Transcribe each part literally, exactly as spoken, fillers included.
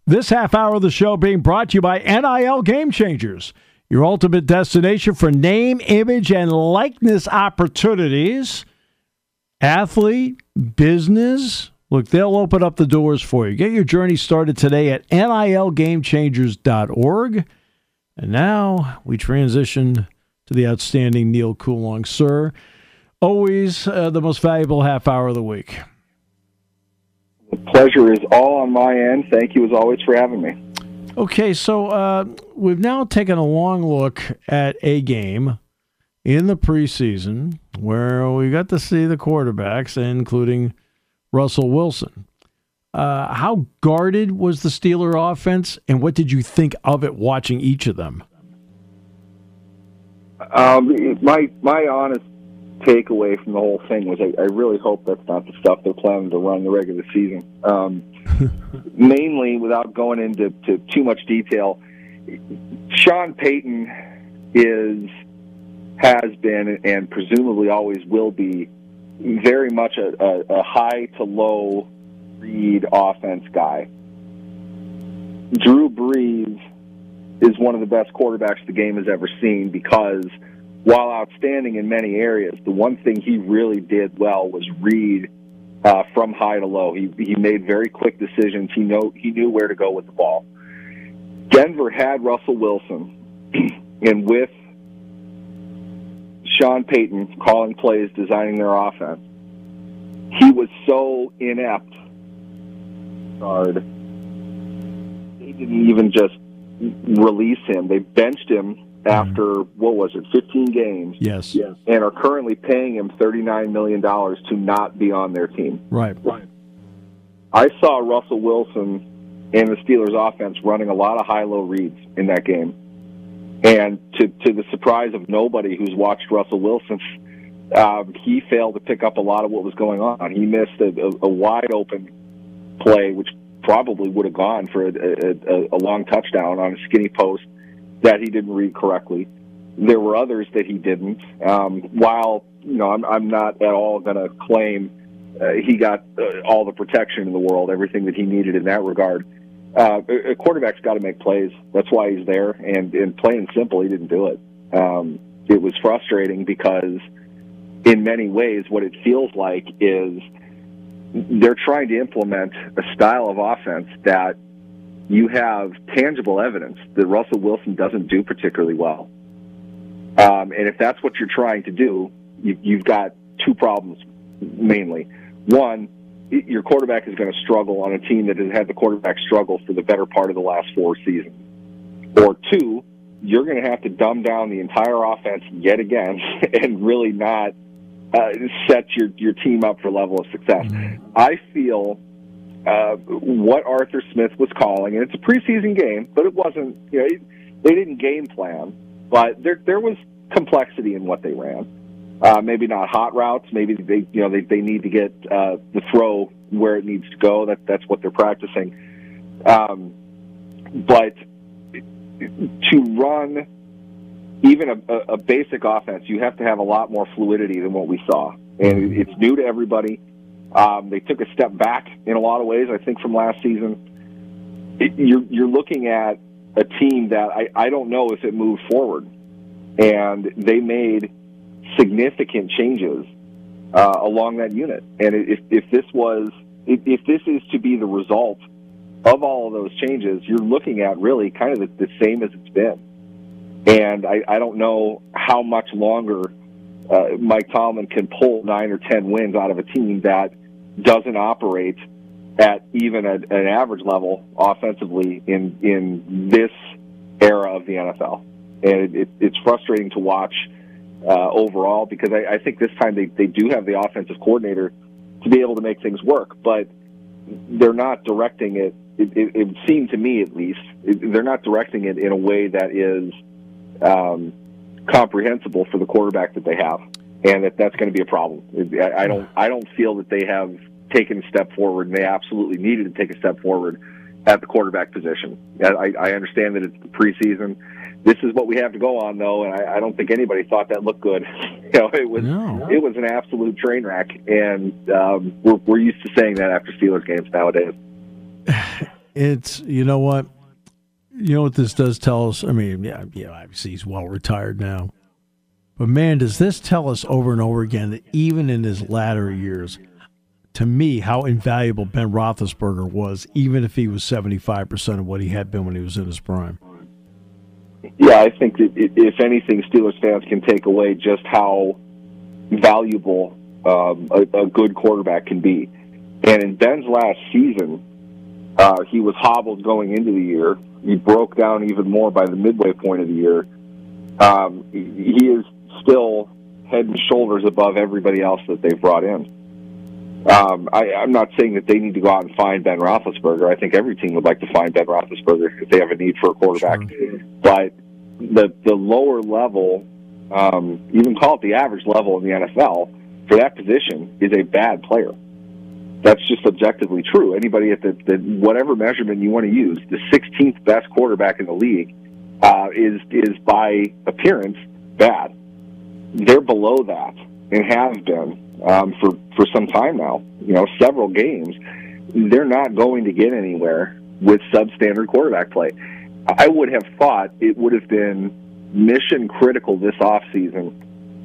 This half hour of the show being brought to you by N I L Game Changers, your ultimate destination for name, image, and likeness opportunities. Athlete, business, look, they'll open up the doors for you. Get your journey started today at N I L game changers dot org. And now we transition to the outstanding Neil Coulong. Sir, always uh, the most valuable half hour of the week. The pleasure is all on my end. Thank you, as always, for having me. Okay, so uh, we've now taken a long look at a game in the preseason where we got to see the quarterbacks, including Russell Wilson. Uh, how guarded was the Steeler offense, and what did you think of it watching each of them? Um, my my honest takeaway from the whole thing was I, I really hope that's not the stuff they're planning to run the regular season. Um, mainly, without going into to too much detail, Sean Payton is, has been, and presumably always will be, very much a, a, a high to low read offense guy. Drew Brees is one of the best quarterbacks the game has ever seen because, while outstanding in many areas, the one thing he really did well was read uh, from high to low. He he made very quick decisions. He know he knew where to go with the ball. Denver had Russell Wilson, and with Sean Payton calling plays, designing their offense, he was so inept. Guard. They didn't even just release him. They benched him after, what was it, fifteen games? Yes. Yes. And are currently paying him thirty-nine million dollars to not be on their team. Right. Right. I saw Russell Wilson and the Steelers offense running a lot of high-low reads in that game. And to, to the surprise of nobody who's watched Russell Wilson, um, he failed to pick up a lot of what was going on. He missed a, a, a wide-open play, which probably would have gone for a, a, a long touchdown on a skinny post that he didn't read correctly. There were others that he didn't. Um, while you know, I'm, I'm not at all going to claim uh, he got uh, all the protection in the world, everything that he needed in that regard. Uh, a quarterback's got to make plays. That's why he's there. And, and plain and simple, he didn't do it. Um, it was frustrating because, in many ways, what it feels like is they're trying to implement a style of offense that you have tangible evidence that Russell Wilson doesn't do particularly well. Um, and if that's what you're trying to do, you, you've got two problems, mainly. One, your quarterback is going to struggle on a team that has had the quarterback struggle for the better part of the last four seasons. Or two, you're going to have to dumb down the entire offense yet again and really not uh, set your, your team up for level of success. Mm-hmm. I feel uh, what Arthur Smith was calling, and it's a preseason game, but it wasn't, you know, it, they didn't game plan, but there there was complexity in what they ran. Uh, maybe not hot routes. Maybe they, you know, they, they need to get uh, the throw where it needs to go. That that's what they're practicing. Um, but to run even a, a basic offense, you have to have a lot more fluidity than what we saw, and it's new to everybody. Um, they took a step back in a lot of ways, I think, from last season. It, you're you're looking at a team that I, I don't know if it moved forward, and they made significant changes uh, along that unit. And if, if this was, if, if this is to be the result of all of those changes, you're looking at really kind of the, the same as it's been. And I, I don't know how much longer uh, Mike Tomlin can pull nine or ten wins out of a team that doesn't operate at even a, an average level offensively in in this era of the N F L. And it, it, it's frustrating to watch Uh, overall, because I, I think this time they, they do have the offensive coordinator to be able to make things work, but they're not directing it, it, it, it seemed to me at least, it, they're not directing it in a way that is um, comprehensible for the quarterback that they have, and that that's going to be a problem. I, I don't I don't feel that they have taken a step forward, and they absolutely needed to take a step forward at the quarterback position. I, I understand that it's the preseason. This is what we have to go on, though, and I, I don't think anybody thought that looked good. You know, it was no. it was an absolute train wreck, and um, we're, we're used to saying that after Steelers games nowadays. it's, you know what? You know what this does tell us? I mean, yeah, yeah, obviously he's well retired now. But, man, does this tell us over and over again that even in his latter years, to me, how invaluable Ben Roethlisberger was, even if he was seventy-five percent of what he had been when he was in his prime? Yeah, I think that if anything, Steelers fans can take away just how valuable um, a, a good quarterback can be. And in Ben's last season, uh, he was hobbled going into the year. He broke down even more by the midway point of the year. Um, he is still head and shoulders above everybody else that they've brought in. Um, I, I'm not saying that they need to go out and find Ben Roethlisberger. I think every team would like to find Ben Roethlisberger if they have a need for a quarterback. Sure. But the the lower level, um, even call it the average level in the N F L, for that position is a bad player. That's just objectively true. Anybody at the, the whatever measurement you want to use, the sixteenth best quarterback in the league uh, is is by appearance bad. They're below that and have been um, for for some time now. You know, several games. They're not going to get anywhere with substandard quarterback play. I would have thought it would have been mission critical this offseason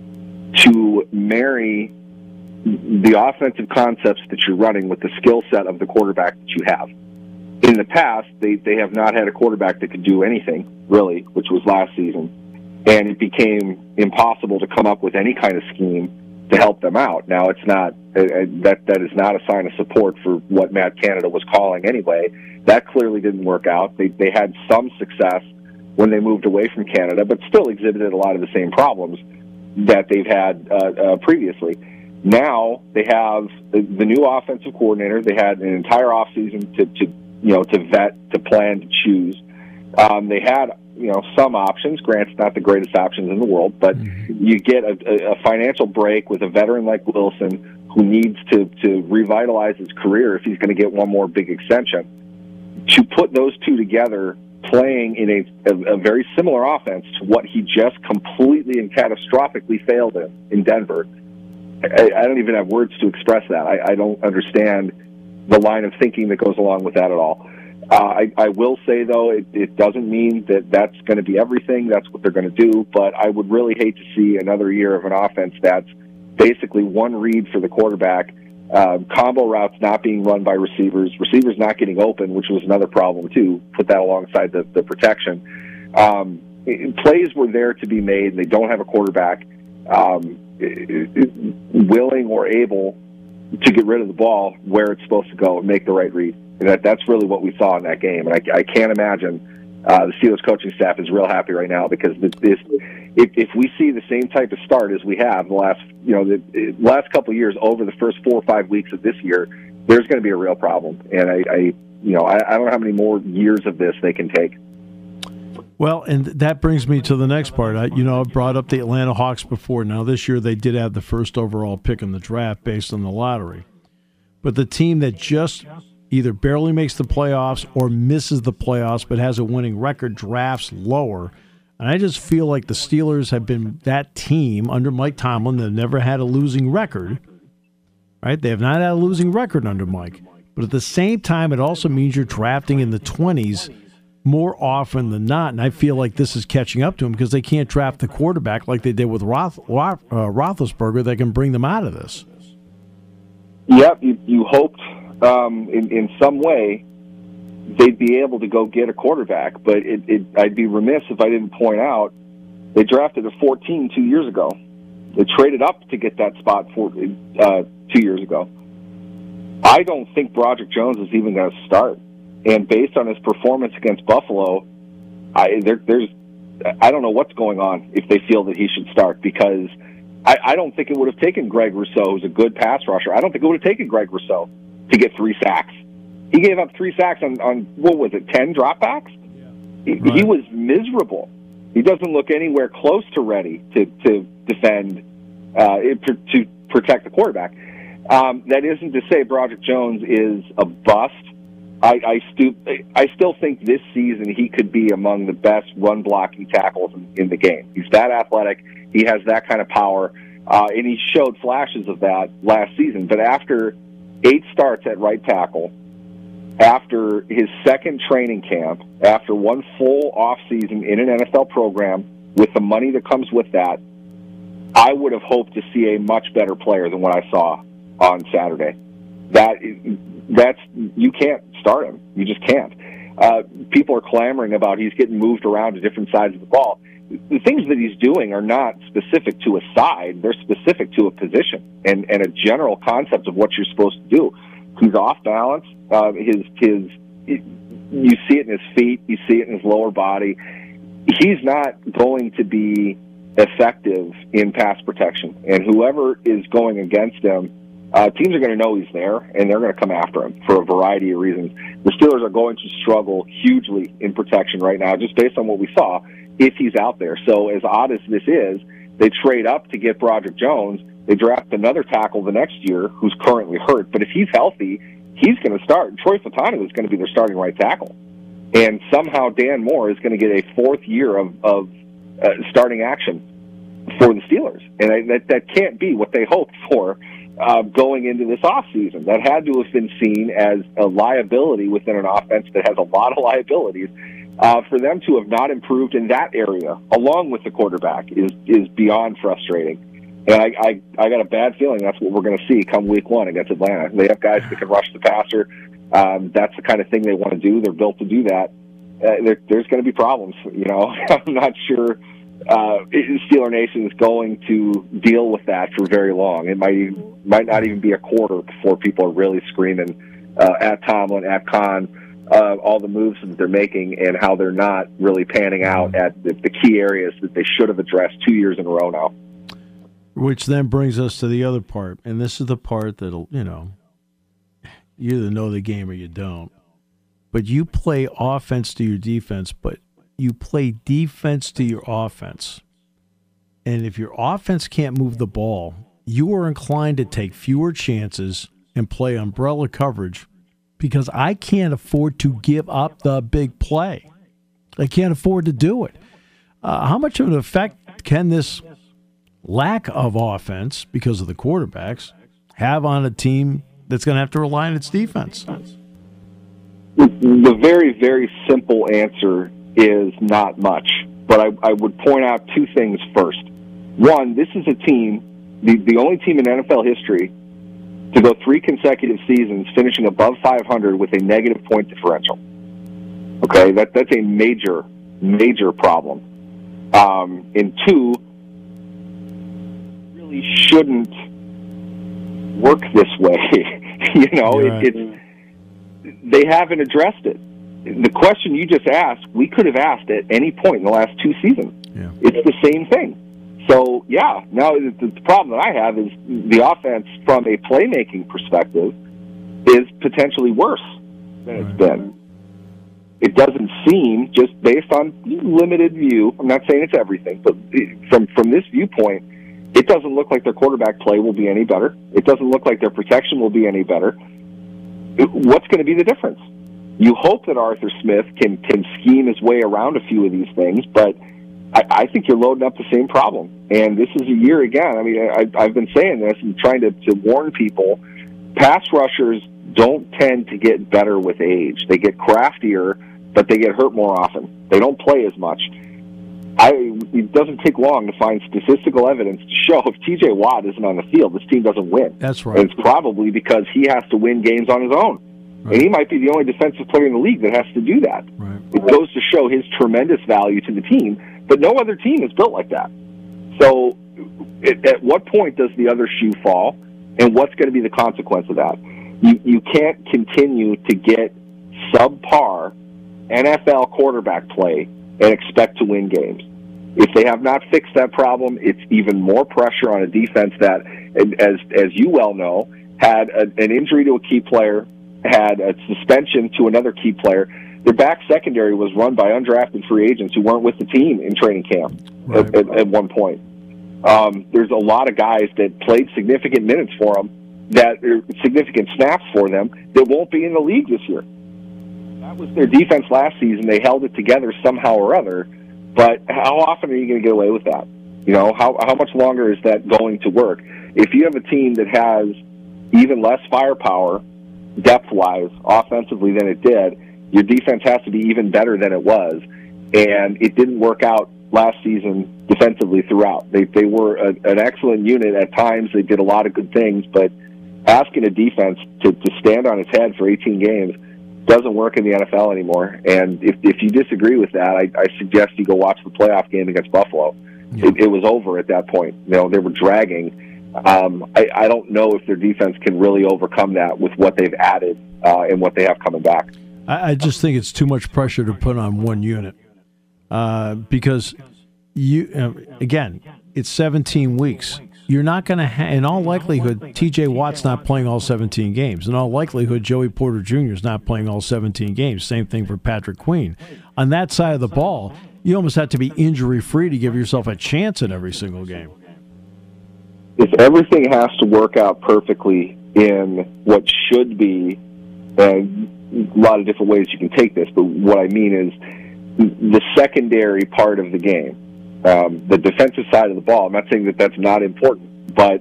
to marry the offensive concepts that you're running with the skill set of the quarterback that you have. In the past, they, they have not had a quarterback that could do anything, really, which was last season. And it became impossible to come up with any kind of scheme to help them out. Now, it's not uh, that that is not a sign of support for what Matt Canada was calling anyway. That clearly didn't work out. They they had some success when they moved away from Canada, but still exhibited a lot of the same problems that they've had uh, uh, previously. Now they have the, the new offensive coordinator. They had an entire offseason to, to you know to vet, to plan, to choose. Um, they had you know some options. Granted, not the greatest options in the world, but mm-hmm. you get a, a financial break with a veteran like Wilson, who needs to to revitalize his career if he's going to get one more big extension. To put those two together, playing in a, a, a very similar offense to what he just completely and catastrophically failed in in Denver. I, I don't even have words to express that. I, I don't understand the line of thinking that goes along with that at all. Uh, I, I will say, though, it, it doesn't mean that that's going to be everything. That's what they're going to do. But I would really hate to see another year of an offense that's basically one read for the quarterback, uh, combo routes not being run by receivers, receivers not getting open, which was another problem, too. Put that alongside the, the protection. Um, it, plays were there to be made. They don't have a quarterback um, it, it, willing or able to get rid of the ball where it's supposed to go and make the right read. And that, that's really what we saw in that game. And I, I can't imagine uh, the Steelers coaching staff is real happy right now, because this, this, if, if we see the same type of start as we have the last, you know, the, the last couple of years over the first four or five weeks of this year, there's going to be a real problem. And I, I you know, I, I don't know how many more years of this they can take. Well, and that brings me to the next part. I, you know, I've brought up the Atlanta Hawks before. Now, this year they did have the first overall pick in the draft based on the lottery. But the team that just either barely makes the playoffs or misses the playoffs but has a winning record drafts lower. And I just feel like the Steelers have been that team under Mike Tomlin that never had a losing record. Right? They have not had a losing record under Mike. But at the same time, it also means you're drafting in the twenties more often than not, and I feel like this is catching up to them because they can't draft the quarterback like they did with Roth, Roth, uh, Roethlisberger that can bring them out of this. Yep, you, you hoped um, in, in some way they'd be able to go get a quarterback, but it, it, I'd be remiss if I didn't point out they drafted a fourteen two years ago. They traded up to get that spot for, uh, two years ago. I don't think Broderick Jones is even going to start. And based on his performance against Buffalo, I, there, there's I don't know what's going on if they feel that he should start, because I, I don't think it would have taken Greg Rousseau, who's a good pass rusher. I don't think it would have taken Greg Rousseau to get three sacks. He gave up three sacks on, on what was it, ten dropbacks? Yeah. He, right. he was miserable. He doesn't look anywhere close to ready to, to defend, uh, to protect the quarterback. Um, that isn't to say Broderick Jones is a bust. I, I, stu- I still think this season he could be among the best run-blocking tackles in, in the game. He's that athletic. He has that kind of power, uh, and he showed flashes of that last season. But after eight starts at right tackle, after his second training camp, after one full offseason in an N F L program, with the money that comes with that, I would have hoped to see a much better player than what I saw on Saturday. That that's you can't start him. You just can't. Uh, people are clamoring about he's getting moved around to different sides of the ball. The things that he's doing are not specific to a side. They're specific to a position and, and a general concept of what you're supposed to do. He's off balance. Uh, his his it, you see it in his feet. You see it in his lower body. He's not going to be effective in pass protection, and whoever is going against him, uh, teams are going to know he's there, and they're going to come after him for a variety of reasons. The Steelers are going to struggle hugely in protection right now, just based on what we saw, if he's out there. So as odd as this is, they trade up to get Broderick Jones. They draft another tackle the next year who's currently hurt. But if he's healthy, he's going to start. Troy Fautanu is going to be their starting right tackle. And somehow Dan Moore is going to get a fourth year of, of uh, starting action for the Steelers. And I, that, that can't be what they hoped for uh, going into this offseason. That had to have been seen as a liability within an offense that has a lot of liabilities. Uh, for them to have not improved in that area, along with the quarterback, is is beyond frustrating. And I, I, I got a bad feeling that's what we're going to see come week one against Atlanta. They have guys that can rush the passer. Um, that's the kind of thing they want to do. They're built to do that. Uh, there, there's going to be problems. You know, I'm not sure uh, Steeler Nation is going to deal with that for very long. It might might not even be a quarter before people are really screaming uh, at Tomlin, at Khan. Uh, all the moves that they're making and how they're not really panning out at the, the key areas that they should have addressed two years in a row now. Which then brings us to the other part, and this is the part that'll, you know, you either know the game or you don't. But you play offense to your defense, but you play defense to your offense. And if your offense can't move the ball, you are inclined to take fewer chances and play umbrella coverage, because I can't afford to give up the big play. I can't afford to do it. Uh, how much of an effect can this lack of offense, because of the quarterbacks, have on a team that's going to have to rely on its defense? The very, very simple answer is not much. But I, I would point out two things first. One, this is a team, the, the only team in N F L history to go three consecutive seasons finishing above five hundred with a negative point differential. Okay, that that's a major, major problem. Um, and two, really shouldn't work this way. you know, right. it, it's they haven't addressed it. The question you just asked, we could have asked at any point in the last two seasons. Yeah. It's the same thing. So, yeah, now the problem that I have is the offense from a playmaking perspective is potentially worse than it's right. been. It doesn't seem, just based on limited view, I'm not saying it's everything, but from, from this viewpoint, it doesn't look like their quarterback play will be any better. It doesn't look like their protection will be any better. What's going to be the difference? You hope that Arthur Smith can, can scheme his way around a few of these things, but I, I think you're loading up the same problem. And this is a year again. I mean, I, I've been saying this and trying to, to warn people. Pass rushers don't tend to get better with age. They get craftier, but they get hurt more often. They don't play as much. I, it doesn't take long to find statistical evidence to show if T J Watt isn't on the field, this team doesn't win. That's right. And it's probably because he has to win games on his own. Right. And he might be the only defensive player in the league that has to do that. Right. It goes to show his tremendous value to the team, but no other team is built like that. So it, at what point does the other shoe fall, and what's going to be the consequence of that? You, you can't continue to get subpar N F L quarterback play and expect to win games. If they have not fixed that problem, it's even more pressure on a defense that, as as you well know, had a, an injury to a key player, had a suspension to another key player. Their back secondary was run by undrafted free agents who weren't with the team in training camp right. at, at, at one point. Um, there's a lot of guys that played significant minutes for them, that are significant snaps for them, that won't be in the league this year. That was their defense last season. They held it together somehow or other, but how often are you going to get away with that? You know, how how much longer is that going to work? If you have a team that has even less firepower depth-wise, offensively than it did, your defense has to be even better than it was. And it didn't work out last season defensively throughout. They they were a, an excellent unit at times. They did a lot of good things, but asking a defense to, to stand on its head for eighteen games doesn't work in the N F L anymore. And if, if you disagree with that, I, I suggest you go watch the playoff game against Buffalo. Yeah. It, it was over at that point. You know, they were dragging. Um, I, I don't know if their defense can really overcome that with what they've added uh, and what they have coming back. I, I just think it's too much pressure to put on one unit uh, because, you uh, again, it's seventeen weeks. You're not going to have, in all likelihood, T J Watt's not playing all seventeen games. In all likelihood, Joey Porter Junior is not playing all seventeen games. Same thing for Patrick Queen. On that side of the ball, you almost have to be injury-free to give yourself a chance in every single game. If everything has to work out perfectly in what should be, and a lot of different ways you can take this, but what I mean is the secondary part of the game. Um, the defensive side of the ball, I'm not saying that that's not important, but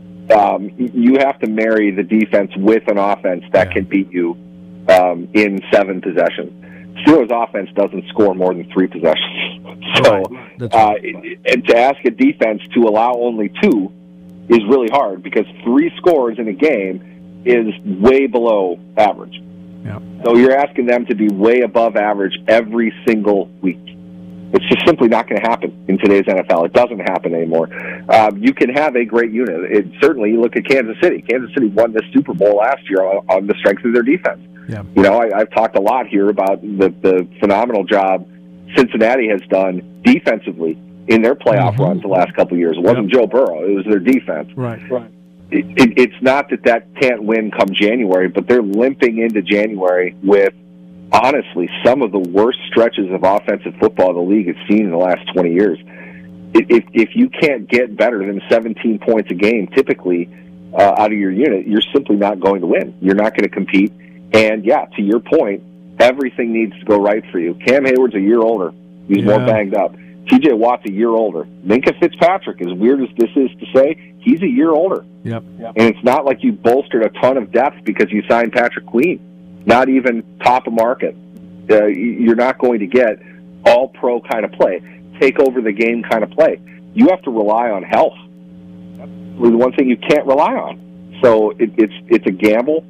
um, you have to marry the defense with an offense that yeah. can beat you um, in seven possessions. Steelers' offense doesn't score more than three possessions. So, right. uh, right. and to ask a defense to allow only two is really hard because three scores in a game is way below average. Yeah. So you're asking them to be way above average every single week. It's just simply not going to happen in today's N F L. It doesn't happen anymore. Um, you can have a great unit. It, certainly, you look at Kansas City. Kansas City won the Super Bowl last year on, on the strength of their defense. Yeah. You know, I, I've talked a lot here about the, the phenomenal job Cincinnati has done defensively in their playoff mm-hmm. runs the last couple of years. It wasn't yep. Joe Burrow. It was their defense. Right, right. It, it, it's not that that can't win come January, but they're limping into January with, honestly, some of the worst stretches of offensive football the league has seen in the last twenty years. If, if you can't get better than seventeen points a game, typically, uh, out of your unit, you're simply not going to win. You're not going to compete. And, yeah, to your point, everything needs to go right for you. Cam Hayward's a year older. He's yeah. more banged up. T J Watt's a year older. Minkah Fitzpatrick, as weird as this is to say, he's a year older. Yep. Yep. And it's not like you bolstered a ton of depth because you signed Patrick Queen. Not even top of market. Uh, you're not going to get all-pro kind of play, take over the game kind of play. You have to rely on health. That's the one thing you can't rely on. So it, it's it's a gamble.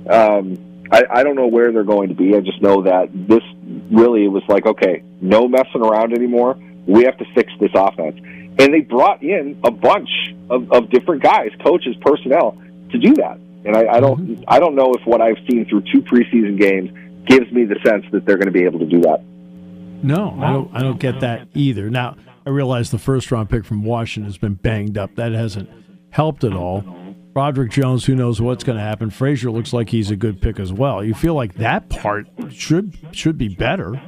Um, I, I don't know where they're going to be. I just know that this really it was like, okay, no messing around anymore. We have to fix this offense. And they brought in a bunch of, of different guys, coaches, personnel, to do that. And I, I don't mm-hmm. I don't know if what I've seen through two preseason games gives me the sense that they're going to be able to do that. No, I don't I don't get that either. Now, I realize the first round pick from Washington has been banged up. That hasn't helped at all. Broderick Jones, who knows what's going to happen. Frazier looks like he's a good pick as well. You feel like that part should should be better.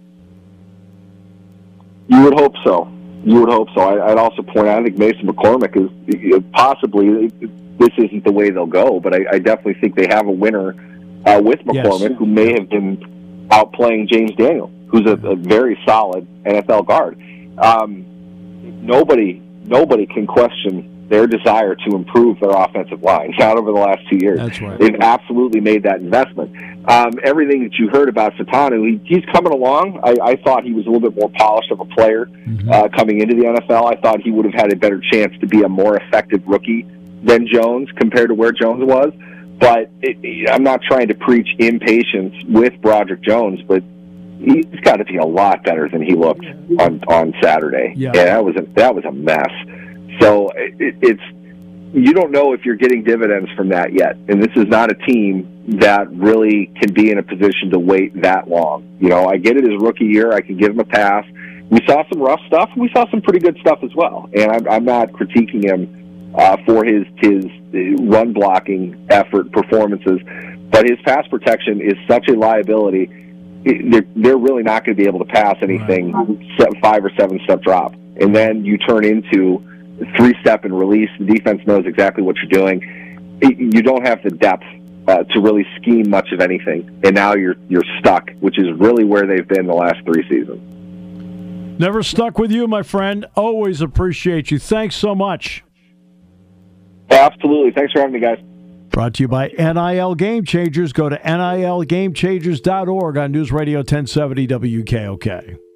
You would hope so. You would hope so. I, I'd also point out, I think Mason McCormick is possibly, this isn't the way they'll go, but I, I definitely think they have a winner uh, with McCormick, yes. who may have been outplaying James Daniel, who's a, a very solid N F L guard. Um, nobody, nobody can question their desire to improve their offensive line, not over the last two years. That's right. They've absolutely made that investment. Um, everything that you heard about Satanu, he, he's coming along. I, I thought he was a little bit more polished of a player mm-hmm. uh, coming into the N F L. I thought he would have had a better chance to be a more effective rookie than Jones compared to where Jones was. But it, it, I'm not trying to preach impatience with Broderick Jones, but he's got to be a lot better than he looked on, on Saturday. Yeah. yeah, that was a, that was a mess. So it, it's you don't know if you're getting dividends from that yet, and this is not a team that really can be in a position to wait that long. You know, I get it his rookie year; I can give him a pass. We saw some rough stuff, and we saw some pretty good stuff as well. And I'm, I'm not critiquing him uh, for his his run blocking effort performances, but his pass protection is such a liability. They're, they're really not going to be able to pass anything right. five or seven step drop, and then you turn into three-step and release. The defense knows exactly what you're doing. You don't have the depth uh, to really scheme much of anything, and now you're you're stuck, which is really where they've been the last three seasons. Never stuck with you, my friend. Always appreciate you. Thanks so much. Absolutely. Thanks for having me, guys. Brought to you by N I L Game Changers. Go to N I L game changers dot org on News Radio ten seventy W K O K.